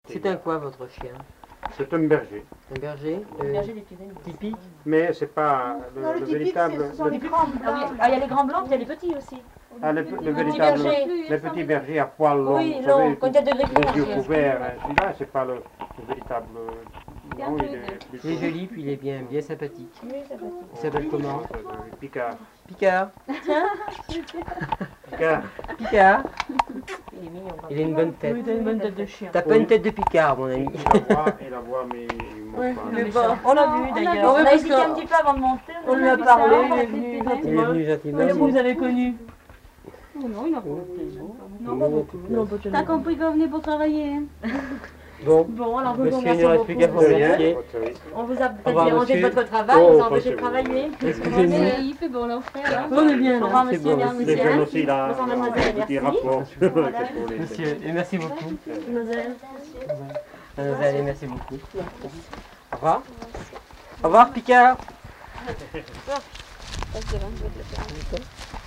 C'est un quoi votre chien? C'est un berger. Un berger, Berger des Pyrénées. typique? Mais c'est pas le véritable. Les plus grands. Ah, il y a les grands blancs, il y a les petits aussi. Le véritable. Les petits bergers à poils longs. Oui, vous long, savez, quand il y a de gris les yeux blancs. couverts. Celui-là, c'est pas le véritable. Non, il est plutôt. Il est joli, puis il est bien sympathique. Oui, ça va. Il s'appelle comment? Picard. Picard. Picard. Picard. Il est mignon. Il a une bonne tête. Oui, t'as une bonne tête de chien. T'as pas une tête de Picard, mon ami. Il la voit, mais il monte pas. Mais bon, on l'a vu d'ailleurs. On a hésité un petit peu avant de monter. On lui a parlé, il est venu Il est gentiment. venu gentiment. Est-ce que vous avez connu? Non, il n'a pas. Non, pas beaucoup. T'as compris qu'on venait pour travailler, hein? Bon, Bon, alors vous monsieur, il ne remercie reste plus qu'à beaucoup. vous remercier. On vous a peut-être revoir, dérangé de monsieur. votre travail, Oh, vous a pas empêché de sûr. travailler. Excusez-nous. Il fait bon là, frère. On est bien Au là. revoir, C'est monsieur, bon. merci. Les jeunes aussi, là. Bonsoir, mademoiselle, Un petit merci. rapport. Monsieur, et merci beaucoup. Mademoiselle. Allez, merci beaucoup. Au revoir. Au revoir, Picard.